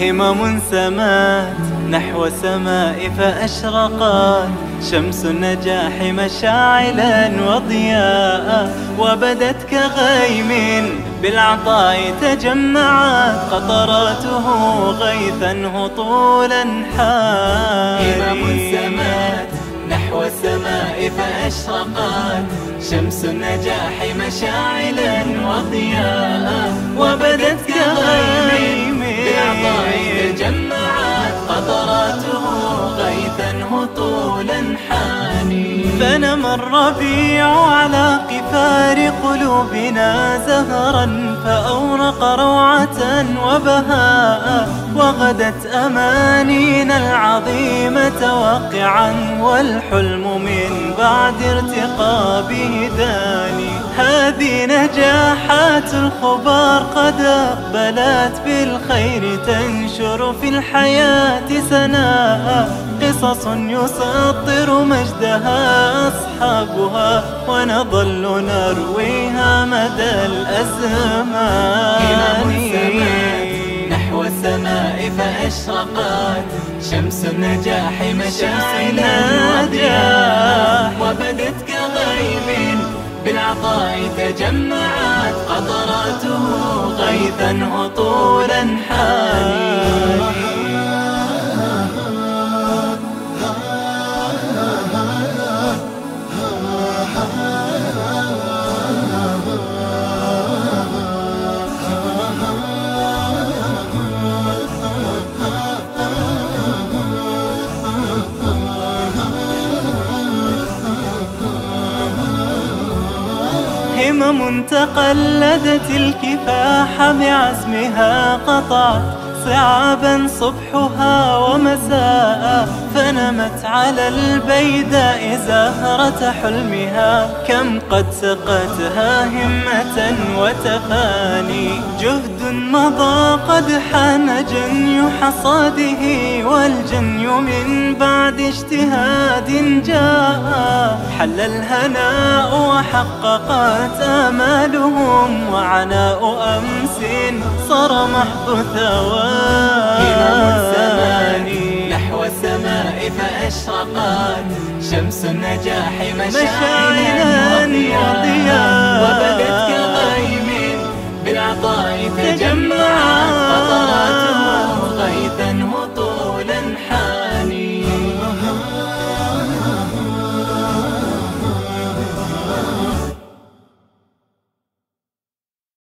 همم سمات نحو السماء فأشرقت شمس النجاح مشاعلا وضياء، وبدت كغيم بالعطاء تجمعت قطراته غيثا هطولا حاري. همم سمات نحو السماء فأشرقت شمس النجاح مشاعلا وضياء، وبدت كغيم بالعطاء تجمعت قطراته غيثا هطولا حاني. فنمى الربيع على قفار قلوبنا زهرا فأورق روعة وبهاء، وغدت أمانينا العظيمة واقعا والحلم من بعد ارتقابه داني. هذه نجاحات الخبار قد أقبلت بالخير تنشر في الحياة سناء، قصص يسطر مجدها أصحابها ونظل نرويها مدى الأزمان. نحو السماء فأشرقت شمس النجاح مشاعلا وضياء، وبدت كغيم بالعطاء تجمعت قطراته غيثا هطولا حاني. همم تقلدت الكفاح بعزمها قطعت صعابا صبحها ومساء، فنمت على البيداء زهرة حلمها كم قد سقتها همة وتفاني. جهد مضى قد حان جني حصاده والجني من بعد اجتهاد جاء، حل الهناء وحققت آمالهم وعناء أمس صار محض ثواني. نحو السماء فأشرقت شمس النجاح مشاعلا وضياء، وبدت كغيم بالعطاء تجمعت